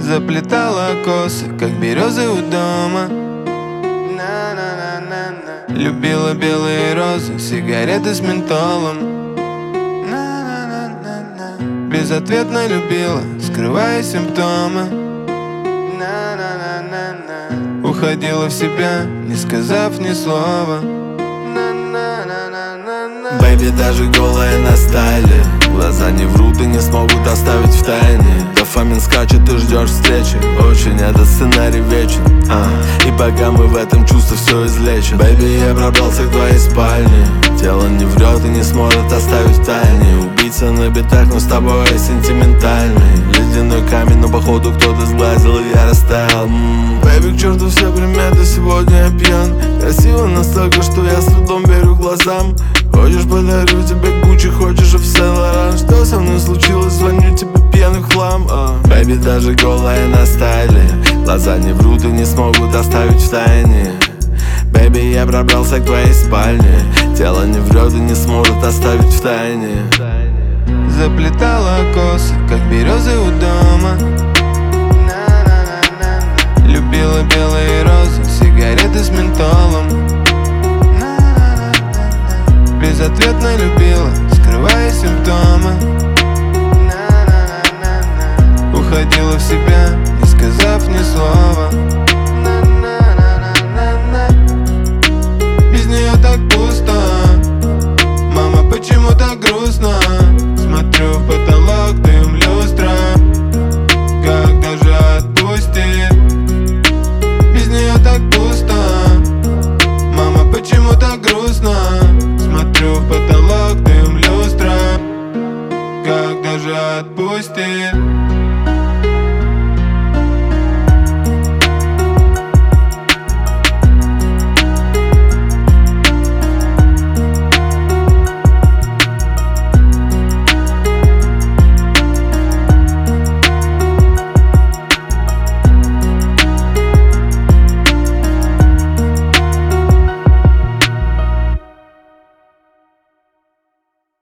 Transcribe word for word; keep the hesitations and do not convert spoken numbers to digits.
Заплетала косы, как березы у дома. Любила белые розы, сигареты с ментолом. Безответно любила, скрывая симптомы. Уходила в себя, не сказав ни слова. Бэйби, даже голая на стайле, глаза не врут и не смогут оставить в тайне. Дофамин скачет, ты ждешь встречи, очень этот сценарий вечен, а. И пока мы в этом чувстве все излечим. Бэйби, я пробрался к твоей спальне, тело не врет и не сможет оставить в тайне. Убийца на битах, но с тобой сентиментальный. Ледяной камень, но походу кто-то сглазил, и я растаял. М-м. Бэйби, к черту все приметы, сегодня я пьян. Красиво настолько, что я с трудом верю глазам. Хочешь, подарю тебе Гуччи, хочешь в Сен-Лоран. Что со мной случилось, звоню тебе пьяный в хлам. Бэйби, даже голая на стайле, глаза не врут и не смогут оставить в тайне. Бэйби, я пробрался к твоей спальне, тело не врет и не сможет оставить в тайне. Заплетала косы, как березы у дома. Любила белые розы, сигареты с ментолом. Безответно любила, скрывая симптомы. Уходила в себя, не сказав ни слова.